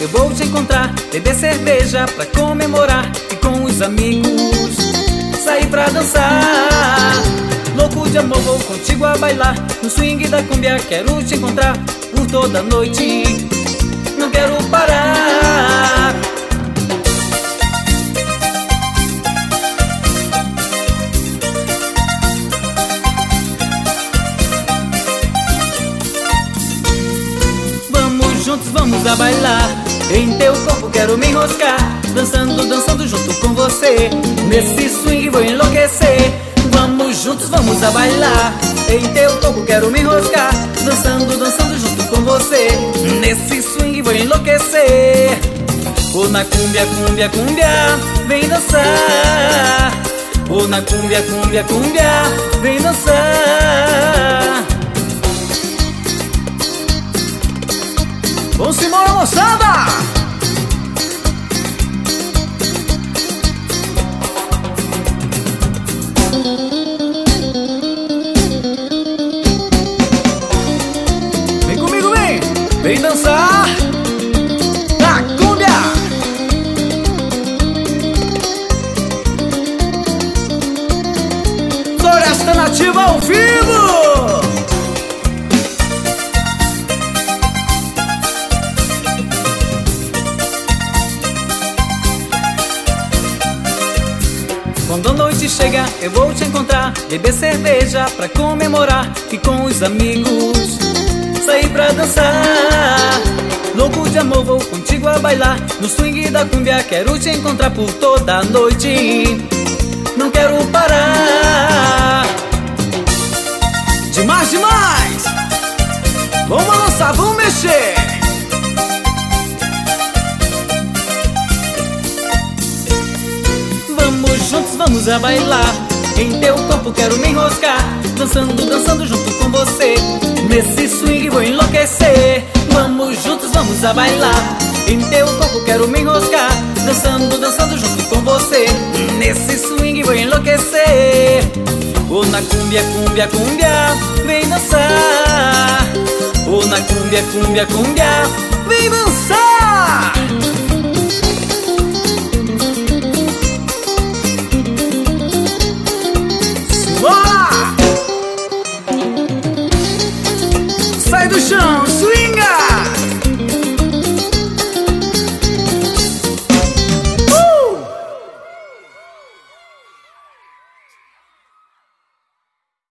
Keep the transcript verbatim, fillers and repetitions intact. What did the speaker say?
eu vou te encontrar, beber cerveja pra comemorar e com os amigos sair pra dançar. Louco de amor, vou contigo a bailar no swing da cumbia, quero te encontrar por toda a noite, não quero parar. Vamos juntos, vamos a bailar, em teu corpo quero me enroscar, dançando, dançando junto com você, nesse swing vou enlouquecer. Vamos juntos, vamos a bailar, em teu corpo quero me enroscar, dançando, dançando junto com você, nesse swing vou enlouquecer. Ô na cumbia, cumbia, cumbia, vem dançar. Ô na cumbia, cumbia, cumbia, vem dançar. Vamos embora, moçada! Vem comigo, vem! Vem dançar na cumbia! Floresta Nativa ao vivo! Quando a noite chega, eu vou te encontrar, beber cerveja pra comemorar e com os amigos sair pra dançar. Louco de amor, vou contigo a bailar no swing da cumbia, quero te encontrar por toda a noite, não quero parar. Demais, demais! Vamos balançar, vamos mexer! Vamos juntos, vamos a bailar, em teu corpo quero me enroscar, dançando, dançando junto com você, nesse swing vou enlouquecer. Vamos juntos, vamos a bailar, em teu corpo quero me enroscar, dançando, dançando junto com você, nesse swing vou enlouquecer. Ô na cumbia, cumbia, cumbia, vem dançar. Ô na cumbia, cumbia, cumbia, vem dançar. Sai do chão, swing!